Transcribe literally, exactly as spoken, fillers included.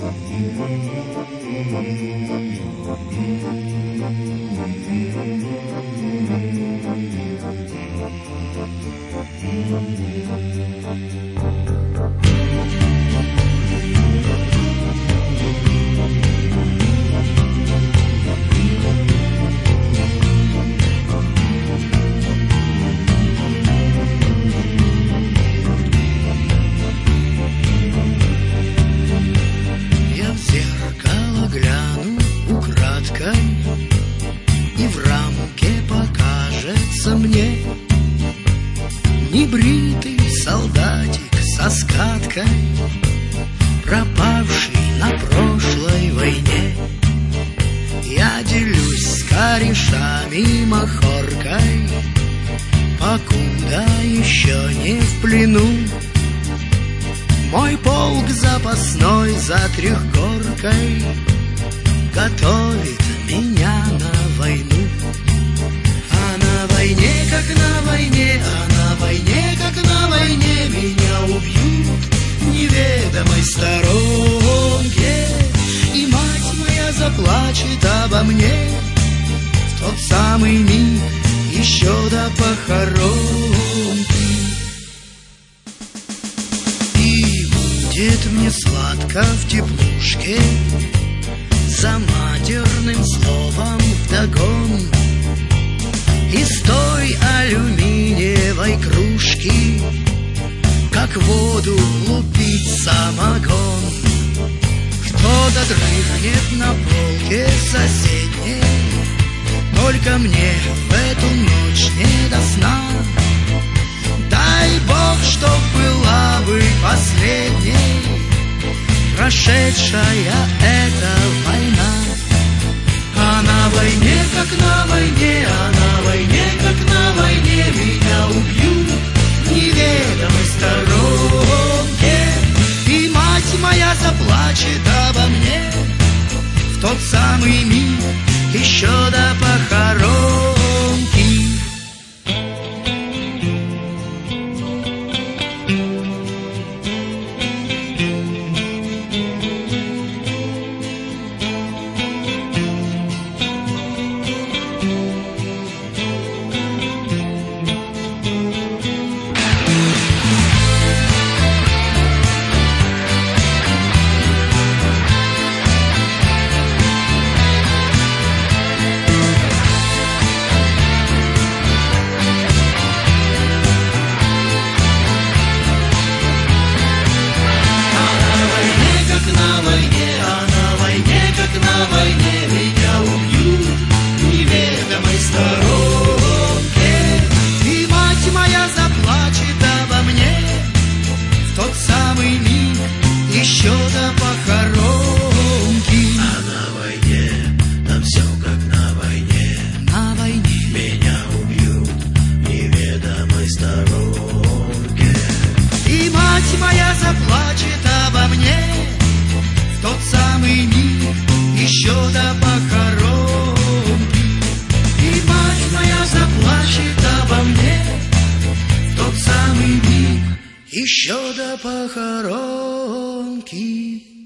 И в рамке покажется мне небритый солдатик со скаткой, пропавший на прошлой войне. Я делюсь с корешами махоркой, покуда еще не в плену. Мой полк запасной за трехгоркой готовит меня на войну. А на войне, как на войне, а на войне, как на войне, меня убьют в неведомой сторонке. И мать моя заплачет обо мне в тот самый миг еще до похоронки. И будет мне сладко в теплушке за матерным словом вдогон из той алюминиевой кружки, как воду лупить самогон. Кто-то дрыхнет на полке соседней, только мне в эту ночь не до сна. Дай Бог, чтоб была бы последней прошедшая эта война. А на войне, как на войне, а на войне, как на войне, меня убьют в неведомой сторонке. И мать моя заплачет обо мне в тот самый миг еще до похоронки. На войне меня убьют в неведомой сторонке. И мать моя заплачет обо мне в тот самый миг еще до похоронки. А на войне там все как на войне. На войне меня убьют в неведомой сторонке. И мать моя заплачет обо мне в тот самый миг еще до похоронки. И мать моя заплачет обо мне в тот самый миг еще до похоронки.